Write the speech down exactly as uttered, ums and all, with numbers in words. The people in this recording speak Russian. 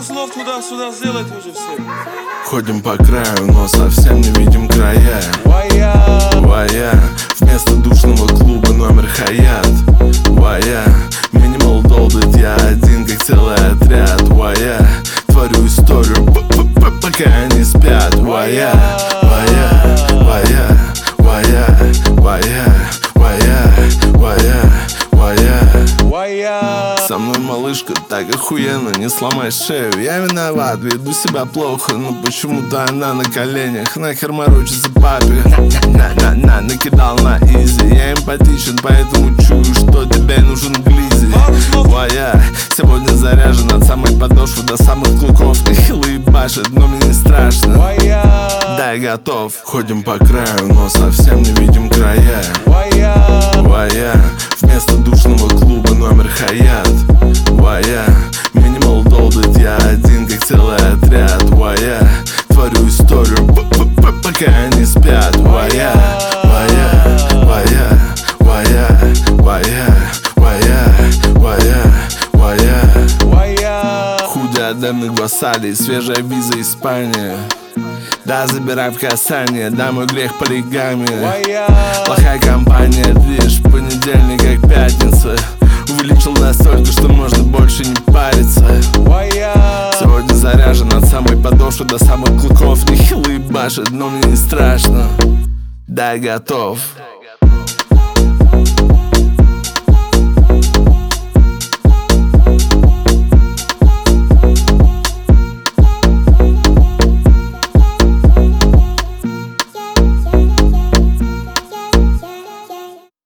слов туда-сюда, сделайте уже все. Ходим по краю, но совсем не видим края. Вая, Вая, вместо душного клуба номер Хаят. Вая, минимал долбит, я один как целый отряд. Вая, творю историю, пока они спят. Вая, вая, вая, вая, вая, вая, вая, вая. вая. Со мной малышка так охуенно, не сломай шею. Я виноват, веду себя плохо, но почему-то она на коленях. Нахер морочится папе, на-на-на, накидал на изи. Я эмпатичен, поэтому чую, что тебе нужен глизи. Твоя сегодня заряжен от самой подошвы до самых клыков. Ты хилый башит, но мне не страшно. Вая, Да, я готов. Ходим по краю, но совсем не видим края. вая, Вая, вместо душного клуба номер Хаят. Вая, минимал долбит, я один как целый отряд. Вая, творю историю, пока они спят. Вая, вая, вая, вая, вая, вая, вая, вая. вая. Худи от демных вассалей, свежая виза Испания. Да, забирай в касание, да, мой грех полигамия. Вая, Плохая компания, движ, понедельник как пятница. Увеличил настолько, что можно больше не париться. вая. Сегодня заряжен от самой подошвы до самых клыков. Нехилый башит, но мне не страшно. Да, я готов.